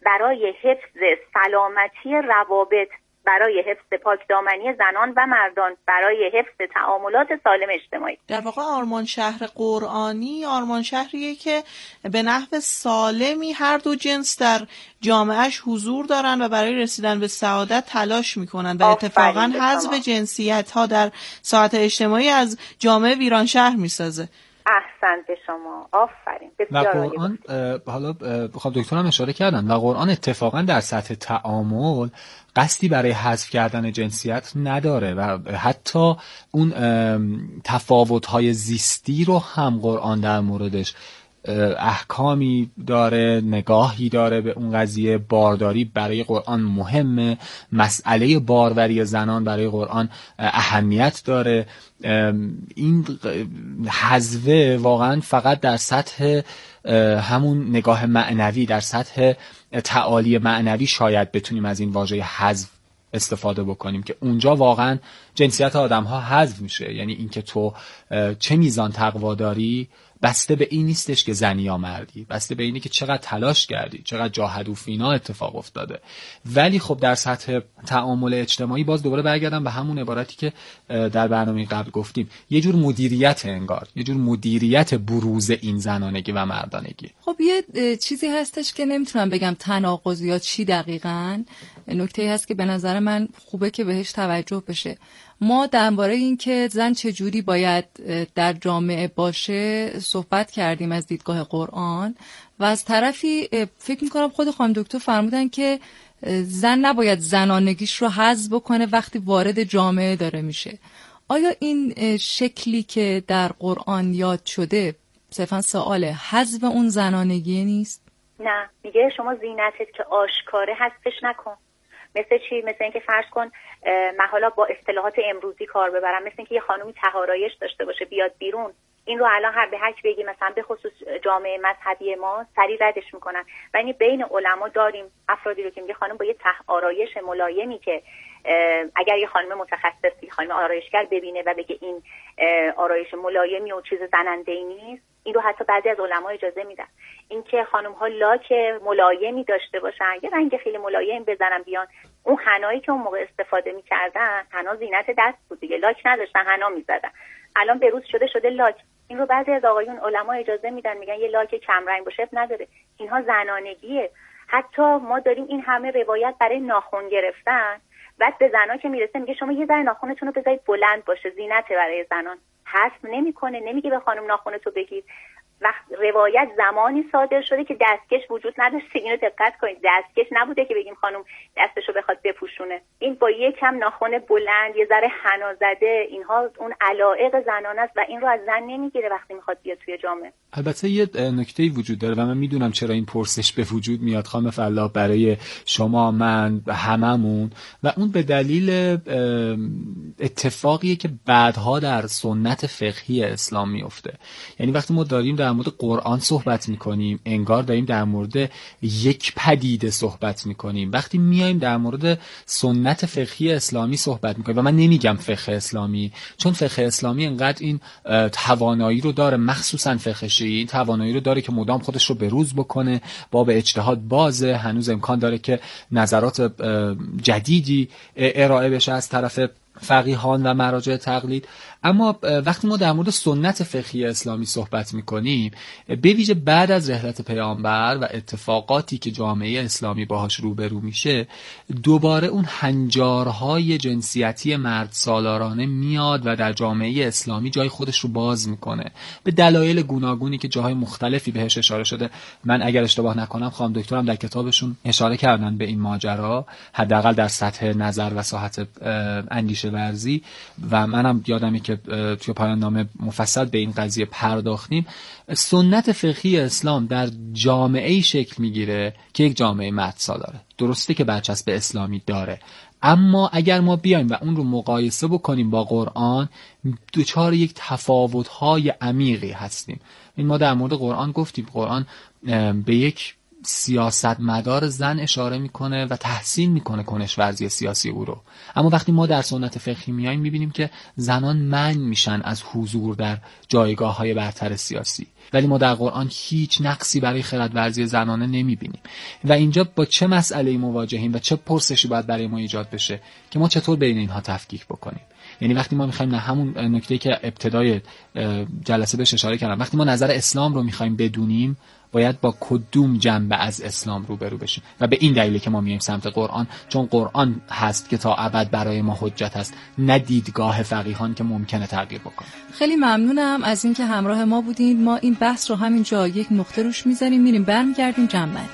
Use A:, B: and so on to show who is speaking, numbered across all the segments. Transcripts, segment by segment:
A: برای حفظ سلامتی روابط، برای حفظ پاکدامنی زنان و مردان، برای حفظ تعاملات سالم اجتماعی.
B: در واقع آرمان شهر قرآنی آرمان شهریه که به نحو سالمی هر دو جنس در جامعهش حضور دارن و برای رسیدن به سعادت تلاش میکنن و اتفاقا حذف جنسیت ها در ساعت اجتماعی از جامعه ویران شهر میسازه.
A: احسن به شما، آفرین.
C: و قرآن حالا خب دکترم اشاره کردن و قرآن اتفاقا در سطح تعامل قصدی برای حذف کردن جنسیت نداره و حتی اون تفاوت‌های زیستی رو هم قرآن در موردش احکامی داره، نگاهی داره به اون قضیه. بارداری برای قرآن مهمه، مسئله باروری زنان برای قرآن اهمیت داره. این حذف واقعا فقط در سطح همون نگاه معنوی، در سطح تعالی معنوی شاید بتونیم از این واژه حذف استفاده بکنیم که اونجا واقعا جنسیت آدم ها حذف میشه. یعنی اینکه تو چه میزان تقوا داری بسته به این نیستش که زنی یا مردی، بسته به اینه که چقدر تلاش کردی، چقدر جاهدوا فینا اتفاق افتاده. ولی خب در سطح تعامل اجتماعی باز دوباره برگردم به همون عبارتی که در برنامه قبل گفتیم، یه جور مدیریت، انگار یه جور مدیریت بروز این زنانگی و مردانگی.
D: خب یه چیزی هستش که نمیتونم بگم تناقض یا چی دقیقاً، نکته‌ای هست که به نظر من خوبه که بهش توجه بشه. ما درباره این که زن چجوری باید در جامعه باشه صحبت کردیم از دیدگاه قرآن و از طرفی فکر میکنم خود خانم دکتر فرمودن که زن نباید زنانگیش رو حذف بکنه وقتی وارد جامعه داره میشه. آیا این شکلی که در قرآن یاد شده، صرفا سواله، حذف اون زنانگی نیست؟
A: نه، میگه شما زینتت که آشکاره حذفش نکن. مثل چی؟ مثل اینکه فرض کن من حالا با اصطلاحات امروزی کار ببرم، مثل اینکه یه خانومی طهارایش داشته باشه بیاد بیرون، این رو الان هر به هک بگی مثلا به خصوص جامعه مذهبی ما سریع ردش میکنن. و این بین علما داریم افرادی رو که میگه خانم با یه آرایش ملایمی که اگر یه خانم متخصصی خانم آرایشگر ببینه و بگه این آرایش ملایمی و چیز زننده‌ای نیست، این رو حتی بعضی از علما اجازه میدن. اینکه خانم ها لاک ملایمی داشته باشن، یه رنگ خیلی ملایم بزنن بیان، اون حنایی که اون موقع استفاده میکردن، حنا زینت دست بود دیگه، لاک نداشتن حنا میزدن. الان بروز شده لاک. این رو بعضی از آقایون علما اجازه میدن، میگن یه لاک کم رنگ باشه اب نداره، اینها زنانگیه. حتی ما داریم این همه روایت برای ناخن گرفتن، بعد به زنا که میرسه میگه شما یه ذره ناخنتون رو بذارید بلند باشه، زینته برای زنان. حذف نمیکنه، نمیگه به خانم ناخنتو بگید. وقت روایت زمانی صادر شده که دستکش وجود نداشته، اینو دقت کنید، دستکش نبوده که بگیم خانم دستشو بخواد بپوشونه. این با یکم ناخن بلند، یه ذره حنا زده، اینها اون علایق زنانه است و این رو از زن نمیگیره وقتی میخواد بیاد توی جامعه.
C: البته یه نکته‌ای وجود داره و من میدونم چرا این پرسش به وجود میاد خانم فلاح برای شما، من، هممون، و اون به دلیل اتفاقیه که بعدها در سنت فقهی اسلام میفته. یعنی وقتی ما داریم در مورد قرآن صحبت میکنیم انگار داریم در مورد یک پدیده صحبت میکنیم. وقتی میایم در مورد سنت فقهی اسلامی صحبت میکنیم، و من نمیگم فقه اسلامی، چون فقه اسلامی انقدر این توانایی رو داره، مخصوصا فقه شیعی این توانایی رو داره که مدام خودش رو بروز بکنه، باب اجتهاد بازه، هنوز امکان داره که نظرات جدیدی ارائه بشه از طرف فقیهان و مراجع تقلید. اما وقتی ما در مورد سنت فقهی اسلامی صحبت میکنیم، به ویژه بعد از رحلت پیامبر و اتفاقاتی که جامعه اسلامی باهاش روبرو میشه، دوباره اون هنجارهای جنسیتی مرد سالارانه میاد و در جامعه اسلامی جای خودش رو باز میکنه به دلایل گوناگونی که جاهای مختلفی بهش اشاره شده. من اگر اشتباه نکنم خانم دکترم در کتابشون اشاره کردن به این ماجرا، حداقل در سطح نظر و ساحت اندیشه ورزی، و منم یادمه که توی پایان نامه مفصل به این قضیه پرداختیم. سنت فقهی اسلام در جامعه‌ای شکل میگیره که یک جامعه مرد سالاره، درسته که برچسب اسلامی داره، اما اگر ما بیایم و اون رو مقایسه بکنیم با قرآن، دوچار یک تفاوت‌های عمیقی هستیم. این ما در مورد قرآن گفتیم، قرآن به یک سیاستمدار زن اشاره میکنه و تحسین میکنه کنش‌ورزی سیاسی او رو. اما وقتی ما در سنت فقهی میایم میبینیم که زنان منع میشن از حضور در جایگاه‌های برتر سیاسی، ولی ما در قرآن هیچ نقصی برای خردورزی زنانه نمیبینیم. و اینجا با چه مسئله‌ای مواجهیم و چه پرسشی باید برای ما ایجاد بشه که ما چطور بین اینها تفکیک بکنیم. یعنی وقتی ما میخوایم همون نکته‌ای که ابتدای جلسه بهش اشاره کردم، وقتی ما نظر اسلام رو میخوایم بدونیم باید با کدوم جنبه از اسلام روبرو بشیم و به این دلیله که ما میایم سمت قرآن، چون قرآن هست که تا ابد برای ما حجت هست، نه دیدگاه فقیهان که ممکنه تغییر بکنه.
D: خیلی ممنونم از اینکه همراه ما بودین. ما این بحث رو همینجا یک نقطه روش میذاریم، میریم برمیگردیم جنبندی.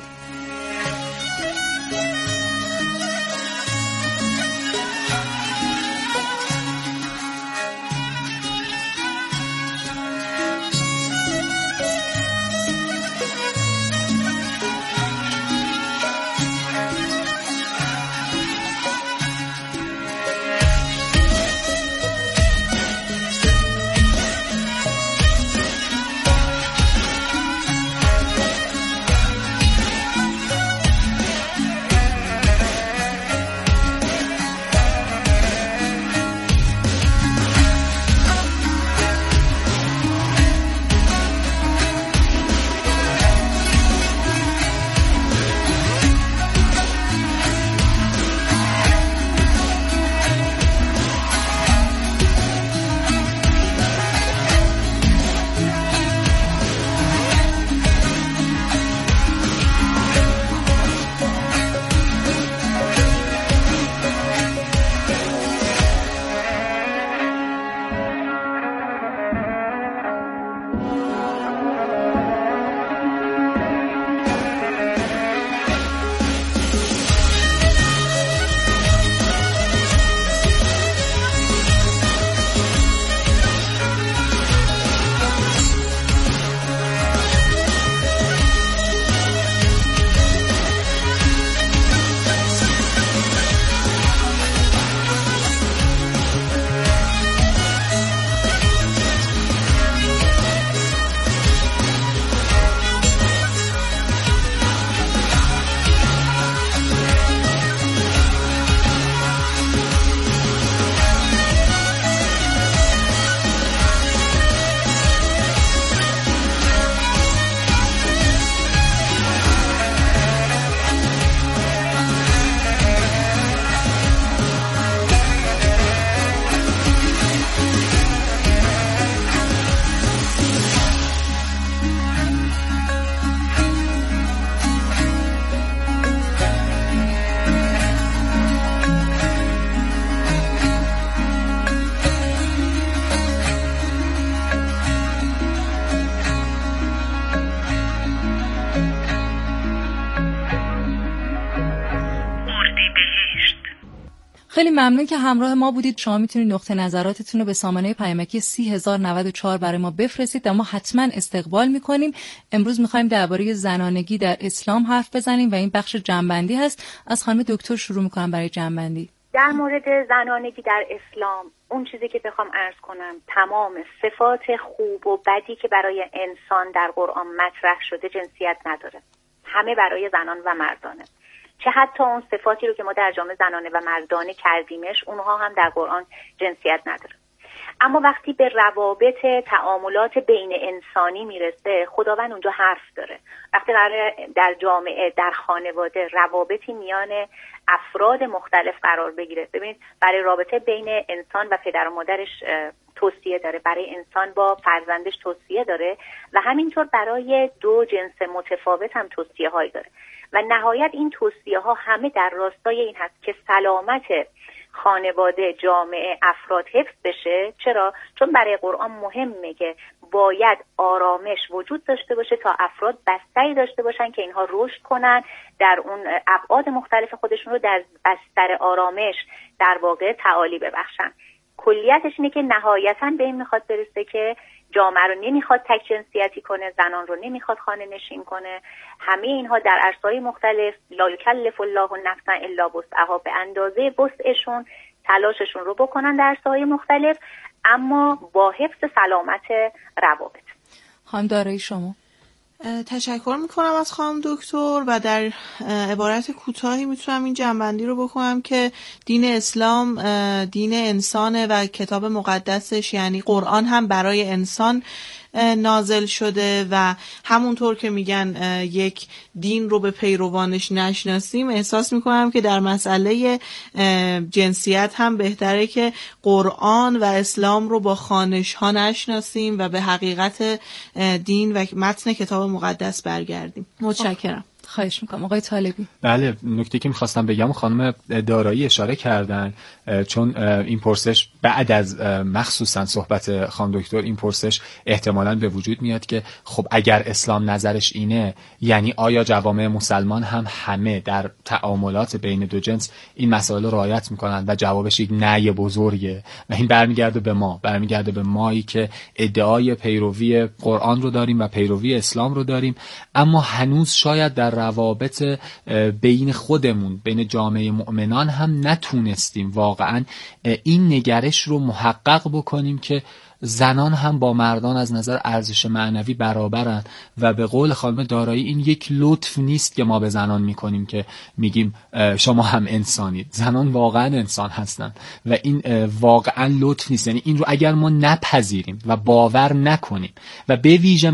D: خیلی ممنون که همراه ما بودید. شما میتونید نقطه نظراتتون رو به سامانه پیامکی 30094 برای ما بفرستید و ما حتما استقبال میکنیم. امروز میخوایم درباره زنانگی در اسلام حرف بزنیم و این بخش جنبندی هست. از خانم دکتر شروع میکنم برای جنبندی.
A: در مورد زنانگی در اسلام اون چیزی که بخوام عرض کنم، تمام صفات خوب و بدی که برای انسان در قرآن مطرح شده جنسیت نداره، همه برای زنان و مردانه. چه حتی اون صفاتی رو که ما در جامعه زنانه و مردانه کردیمش، اونها هم در قرآن جنسیت نداره. اما وقتی به روابط تعاملات بین انسانی میرسه، خداوند اونجا حرف داره. وقتی در جامعه، در خانواده روابطی میان افراد مختلف قرار بگیره، ببینید برای رابطه بین انسان و پدر و مادرش توصیه داره، برای انسان با فرزندش توصیه داره و همینطور برای دو جنس متفاوت هم توصیه هایی داره و نهایت این توصیه ها همه در راستای این هست که سلامت خانواده، جامعه، افراد حفظ بشه. چرا؟ چون برای قرآن مهمه که باید آرامش وجود داشته باشه تا افراد بستری داشته باشن که اینها رشد کنن، در اون ابعاد مختلف خودشون رو در بستر آرامش در واقع تعالی ببخشن. کلیتش اینه که نهایتاً به این میخواد برسه که جامعه رو نمیخواد تک جنسیتی کنه، زنان رو نمیخواد خانه نشین کنه. همه اینها در عرصه‌های مختلف، لا یکلف الله نفسا الا وسعها، به اندازه وسعشون تلاششون رو بکنن در عرصه‌های مختلف، اما با حفظ سلامت روابط.
D: خانم دارایی شما؟
B: تشکر میکنم از خانم دکتر و در عبارت کوتاهی میتونم این جنبندی رو بکنم که دین اسلام دین انسانه و کتاب مقدسش یعنی قرآن هم برای انسان نازل شده و همونطور که میگن یک دین رو به پیروانش نشناسیم، احساس میکنم که در مسئله جنسیت هم بهتره که قرآن و اسلام رو با خوانش ها نشناسیم و به حقیقت دین و متن کتاب مقدس برگردیم. متشکرم.
D: خواهش میکنم. آقای طالبی.
C: بله، نکته که میخواستم بگم خانم دارایی اشاره کردن، چون این پرسش بعد از مخصوصا صحبت خانم دکتر این پرسش احتمالاً به وجود میاد که خب اگر اسلام نظرش اینه، یعنی آیا جوامع مسلمان هم همه در تعاملات بین دو جنس این مسائل رو رعایت میکنن؟ و جوابش یک نه بزرگه و این برمیگرده به مایی که ادعای پیروی قرآن رو داریم و پیروی اسلام رو داریم، اما هنوز شاید در روابط بین خودمون، بین جامعه مؤمنان هم نتونستیم واقعا این نگرش رو محقق بکنیم که زنان هم با مردان از نظر ارزش معنوی برابرن و به قول خانم دارایی این یک لطف نیست که ما به زنان میکنیم که میگیم شما هم انسانید. زنان واقعا انسان هستن و این واقعا لطف نیست. یعنی این رو اگر ما نپذیریم و باور نکنیم و به ویژه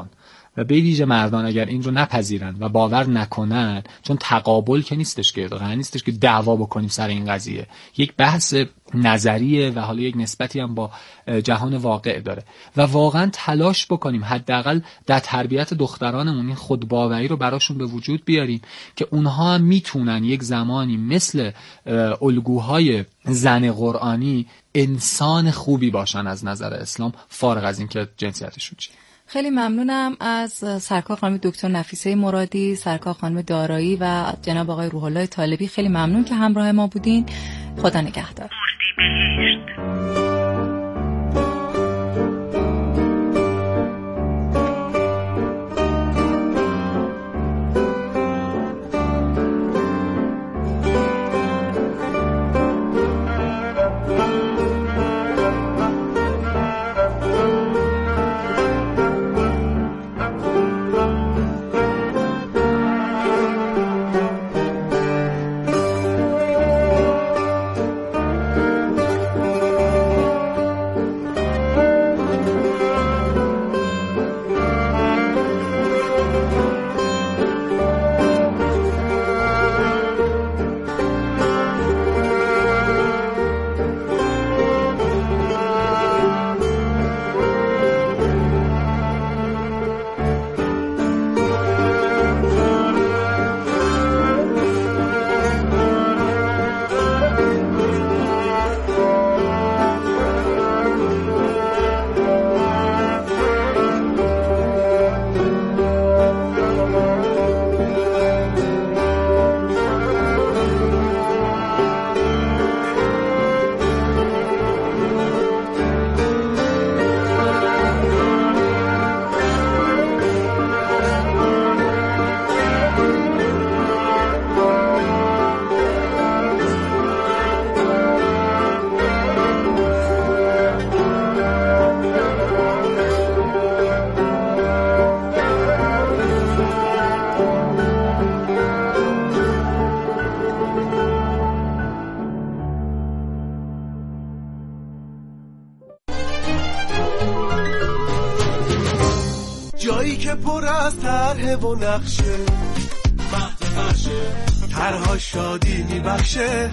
C: مردان اگر این رو نپذیرن و باور نکنن، چون تقابل که نیستش که قرار نیستش که دعوا بکنیم سر این قضیه، یک بحث نظریه و حالا یک نسبتی هم با جهان واقع داره و واقعا تلاش بکنیم حداقل در تربیت دخترانمون این خودباوری رو براشون به وجود بیاریم که اونها هم میتونن یک زمانی مثل الگوهای زن قرآنی انسان خوبی باشن از نظر اسلام، فارغ از این که جنسیتشون چیه.
D: خیلی ممنونم از سرکار خانم دکتر نفیسه مرادی، سرکار خانم دارایی و جناب آقای روح الله طالبی. خیلی ممنون که همراه ما بودین. خدا نگهدار.
E: جایی که پر از طرح و نقشه، مهد فرشه، طرها شادی میبخشه،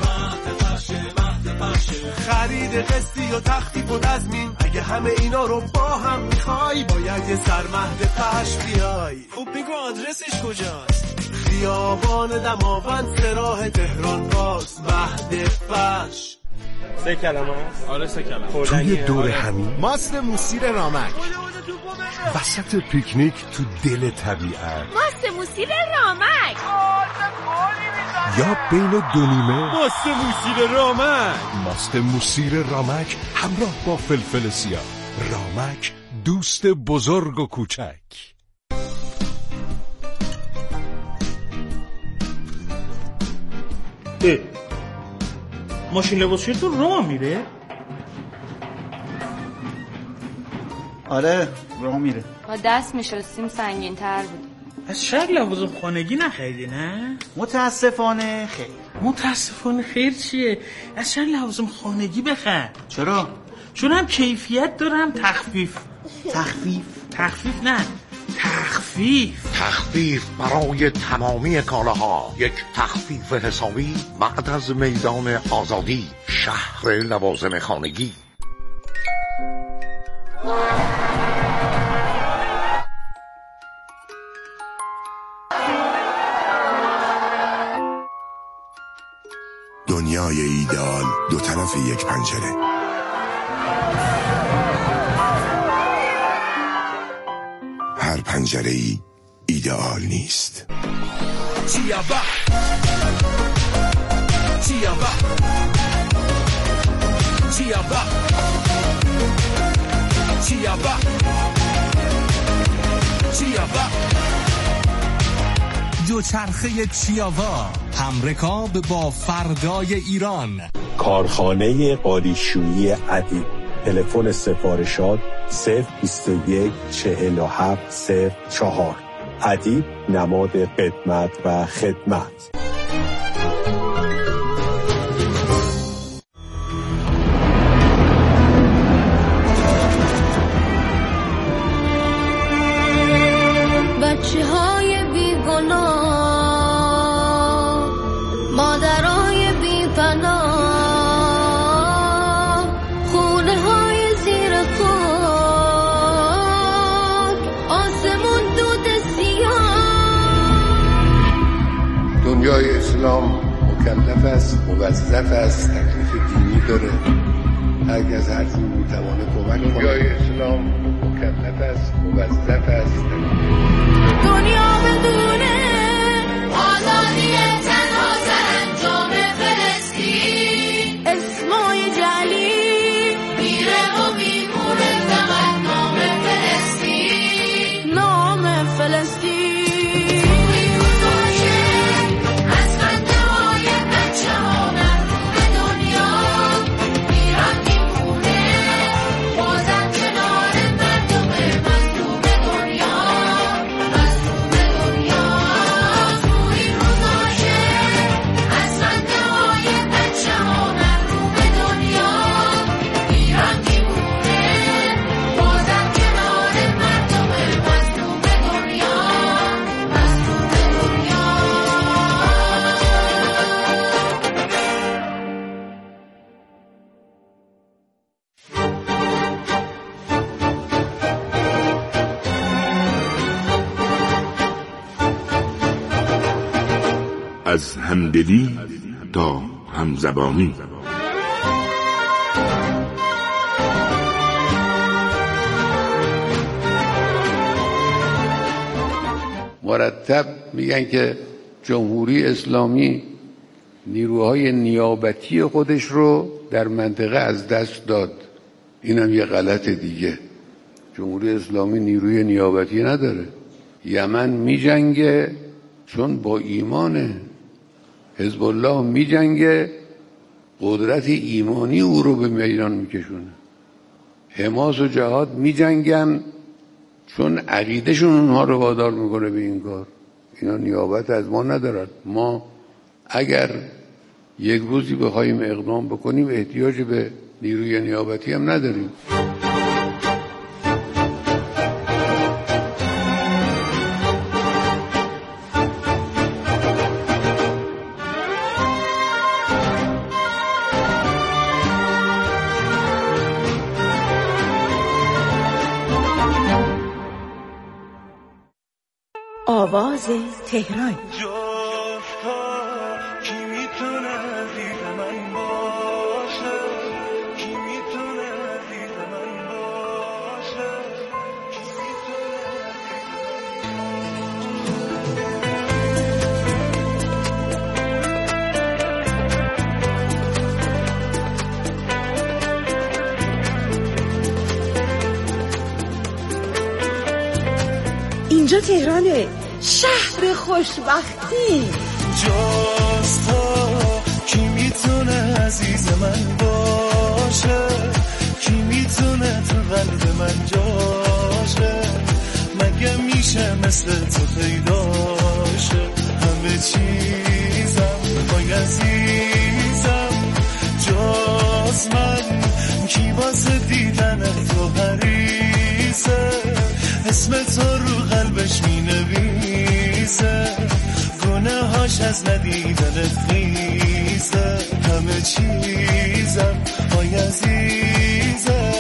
E: مهد فرشه، خرید قسطی و تخفیف و تضمین. اگه همه اینا رو با هم میخوای، باید یه سر مهد فرش بیای. خب بگو آدرسش کجاست؟ خیابان دماوند سراح تهران باز، مهد فرش.
F: 3 کلمه هست؟
E: آره 3 کلمه.
F: توی دور همین ماست موسیر رامک، وسط پیکنیک تو دل طبیعت،
G: ماست موسیر رامک،
F: یا بین دو نیمه.
E: ماست موسیر رامک،
F: ماست موسیر رامک همراه با فلفل سیاه. رامک، دوست بزرگ و کوچک.
H: ماشین لباسشویی تو راه میره؟ آره راه میره.
I: با دست میشستیم سنگین تر بود.
J: از شهر لوازم خانگی نخریدی نه؟
H: متاسفانه خیر.
J: متاسفانه خیر چیه؟ از شهر لوازم خانگی بخر.
H: چرا؟
J: چون هم کیفیت دارم تخفیف.
H: تخفیف
J: نه، تخفیف
F: برای تمامی کالاها. یک تخفیف حسابی بعد از میدان آزادی، شهر لوازم خانگی.
K: دنیای ایدئال دو طرف یک پنجره. هر پنجره‌ای ایدئال نیست.
L: دوچرخه چیاوا، همرکاب با فردای ایران.
M: کارخانه قالیشویی ادیب. تلفن سفارشات 021 47 04. ادیب نماد قدمت و خدمت.
N: بچه‌های بیگناه، مادرای بی‌پناه، خونه‌های زیر خاک، آسمون دود سیاه.
O: دنیای اسلام مکلف است، موظف است، تکلیف دینی داره. هر کس هر چیزی میتونه کمک کنه. دنیای اسلام مکلف است، موظف است.
N: دنیا بدونه آزادی تنها سرانجام فلسطین. اسمای جلیل میره و میمونه فقط نام فلسطین. نام فلسطین.
K: از همدلی تا همزبانی.
O: مرتب میگن که جمهوری اسلامی نیروهای نیابتی خودش رو در منطقه از دست داد. اینم یه غلط دیگه. جمهوری اسلامی نیروی نیابتی نداره. یمن میجنگه چون با ایمانه. حزب الله میجنگه، قدرت ایمانی او رو به میدان میکشونه. حماس و جهاد میجنگن چون عقیدهشون اونها رو وادار میکنه به این کار. اینا نیابت از ما ندارن. ما اگر یک روزی بخوایم اقدام بکنیم احتیاج به نیروی نیابتی هم نداریم.
P: آواز تهران. اینجا تهرانه، شهر خوشبختی.
E: جاست کی میتونه عزیز من باشه، کی میتونه تو قلب من جا مثل تو پیداشه همه چیزم وای عزیزم جز من کی واسه دیدن تو حریصه اسم تو رو قلبش می نویسه گناهاش از ندیدنت خیزه همه چیزم وای عزیزم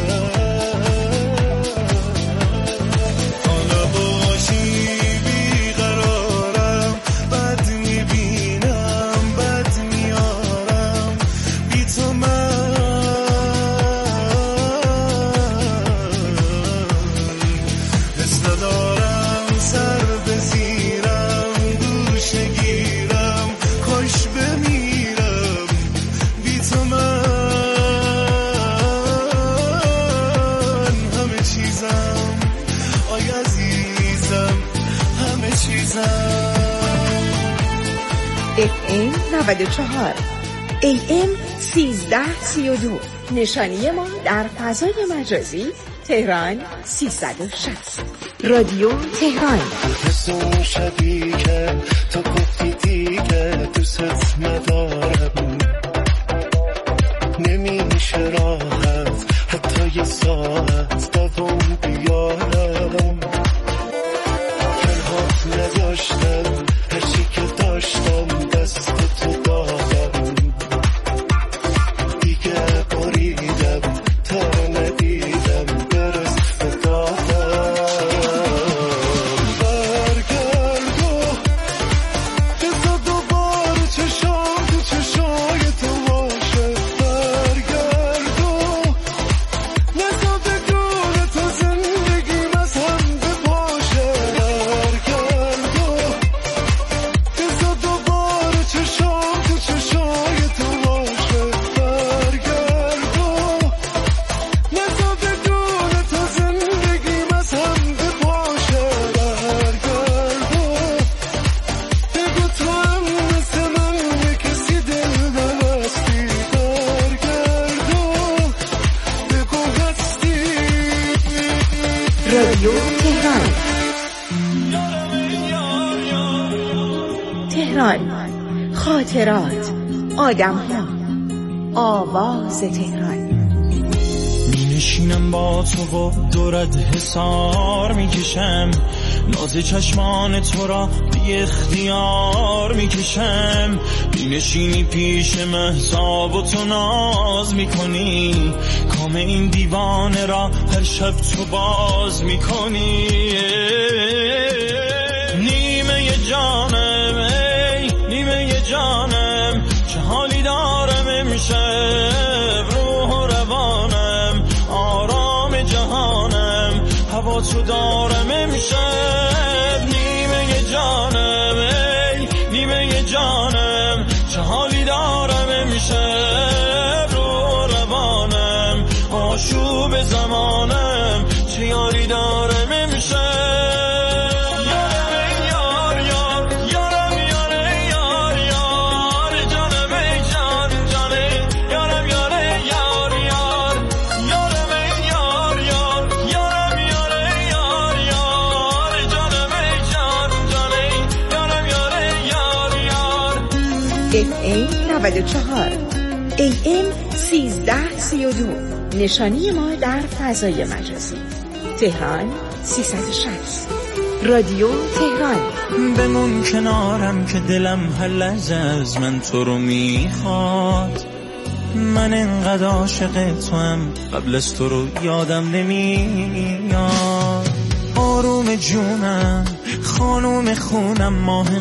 P: FM 94 AM 1332 نشانی ما در فضای مجازی تهران 360 رادیو تهران.
E: حس اون شبی که تو گفتی دیگه دوست ندارم نمیشه راحت حتی یه ساعت دوام بیارم کلهات نداشتم هرچی که داشتم دست تو دادم دیگه بریدم تا ندیدم برس بدادم برگرد و بزا دوباره چشام تو چشای تو باشه برگرد و نزا بدون تو زندگیم از هم بپاشه برگرد و بزا دوباره چشام تو چشای تو باشه برگرد و نزا بدون تو زندگیم از هم بپاشه برگرد و بگو تو هم مثل من به کسی دل نبستی برگرد و بگو هستی
P: رادیو تهران. تهران، خاطرات، آدم‌ها، آواز تهران.
Q: می نشینم با تو و دورت حسار می کشم ناز چشمان تو را بی اختیار می کشم می نشینی پیش مهتاب و تو ناز می کنی کام این دیوانه را هر شب تو باز می کنی نیمه جانم ای نیمه جانم چه حالی دارم امشب روح و روانم آرام جهانم هوا تو دارم امشب نیمه جانم ای نیمه جانم چه حالی دارم امشب روح و روانم آشوب زمانم چه یاری دارم امشب
P: FM 94 AM 1332 نشانی ما در فضای مجازی تهران 360 رادیو تهران.
Q: بمون کنارم که دلم هر لحظه از من تو رو میخواد من انقدر عاشق تو هم قبل از تو رو یادم نمیاد آروم جونم خانوم خونم ماه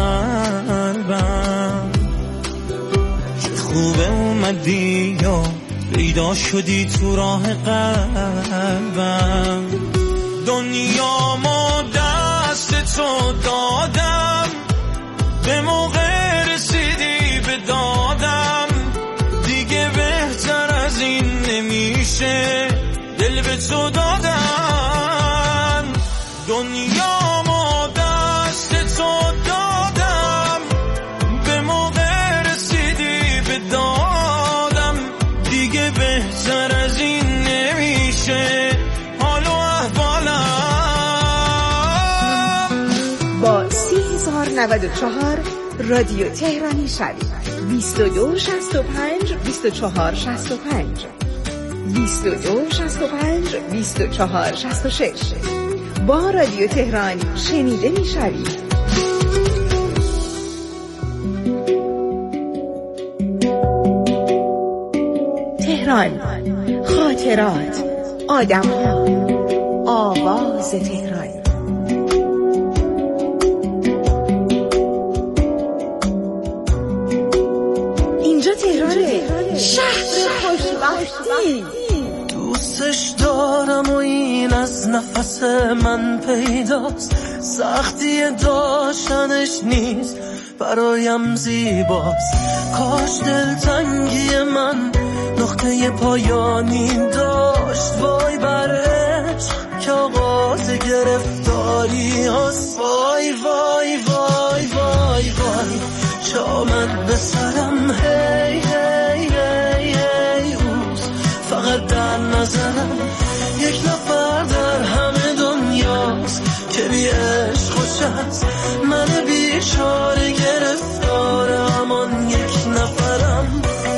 Q: قلبم چه خوبه اومدی یا پیدا شدی تو راه قلبم دنیا ما دست تو دادم به موقع رسیدی به دادم دیگه بهتر از این نمیشه دل به تو دادم دنیا ما دست تو دادم به موقع رسیدی به دادم دیگه بهتر از این نمیشه حال و احوالم
P: 94 رادیو تهرانی شوید. 22 65 24 65 22 65 24 66. با رادیو تهران شنیده می شوید. تهران، خاطرات، آدم‌ها، آواز تهران. اینجا تهرانه، شهر خوشبختی.
Q: دوستش دارم و این از نفس من پیداست، سختی داشتنش نیست برایم زیباست. کاش دلتنگی من نقطه پایانی داشت، وای بر عشق که آغاز گرفتاری هست. وای وای وای وای وای چه آمد به سرم، هی هی هی هی اوست فقط در نظرم. یک نفر در همه دنیاست که بی عشق خوش است، من بیچاره گرفتار همان یک نفرم.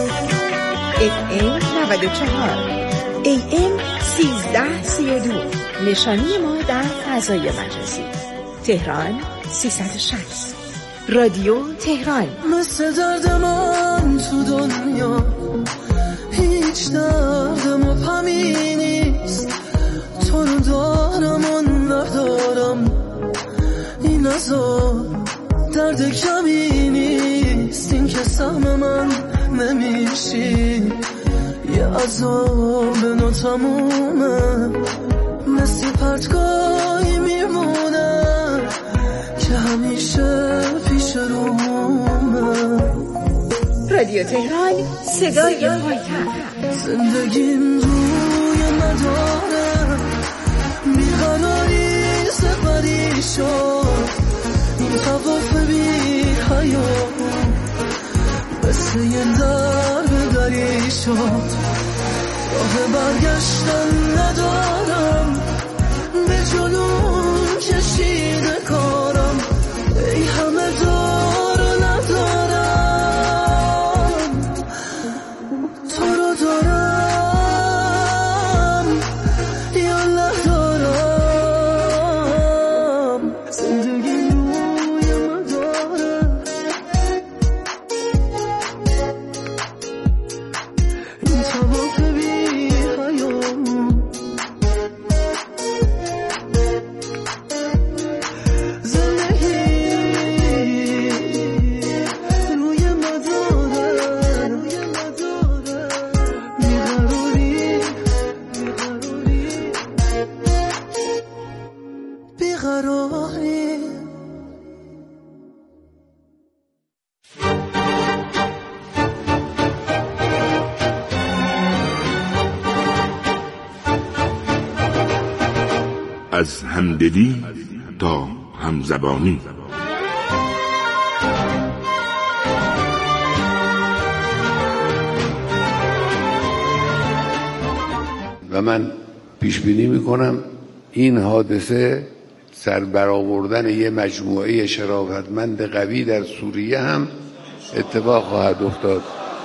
P: FM 94 AM 1332 نشانی ما در فضای مجازی. تهران 360. رادیو تهران.
Q: مثل درد من تو دنیا هیچ دردم و پمی نیست، تو رو دارم و ندارم، این عذاب درد کمی نیست. این که سهم من نمیشی، یه عذاب ناتمومه، مثل پرتگاهی میمونه که همیشه پیش رومه.
P: رادیو تهران، صدای پایتخت.
Q: زندگیم روی مداره، بیقراری سپری شد، این طواف بی حیات مثل یه درب دری شد. راه برگشتن ندارم، به جلو کشیده کارم، ای همه دار و ندارم، تو رو دارم یا ندارم. زندگی روی مداره، این طواف بی حیات
K: از همدلی تا همزبانی.
O: و من پیش بینی میکنم این حادثه سر برآوردن یه مجموعه شرافتمند قوی در سوریه هم اتفاق خواهد افتاد.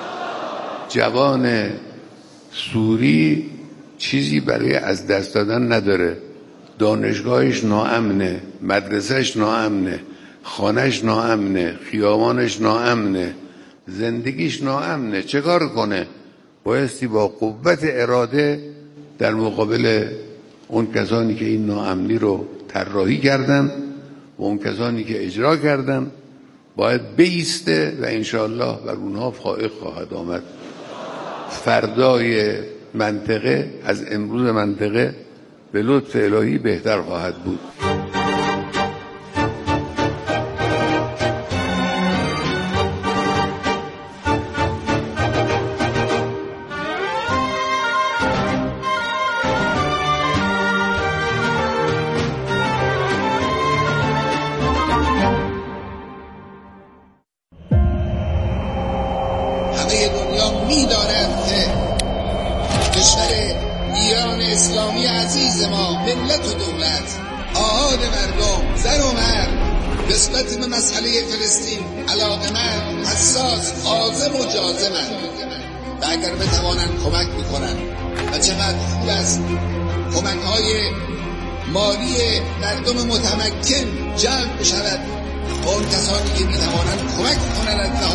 O: جوان سوری چیزی برای از دست دادن نداره، دانشگاهش ناامنه، مدرسهش ناامنه، خانهش ناامنه، خیابانش ناامنه، زندگیش ناامنه. چه کار کنه؟ بایستی با قوت اراده در مقابل اون کسانی که این ناامنی رو طراحی کردن و اون کسانی که اجرا کردن باید بایسته و انشاءالله بر اونها فائق خواهد آمد. فردای منطقه از امروز منطقه به لطف الهی بهتر خواهد بود.
R: همه دنیا می‌دانند که کشور ایران اسلامی عزیز ما، ملت و دولت، آحاد مردم، زن و مرد نسبت به مسئله فلسطین علاقه‌مند، حساس، عازم و جازمند و اگر بتوانند کمک بکنند و چقدر خوب است کمک‌های مالی مردم متمکن جلب بشود با اون کسانی که میتوانند کمک کنند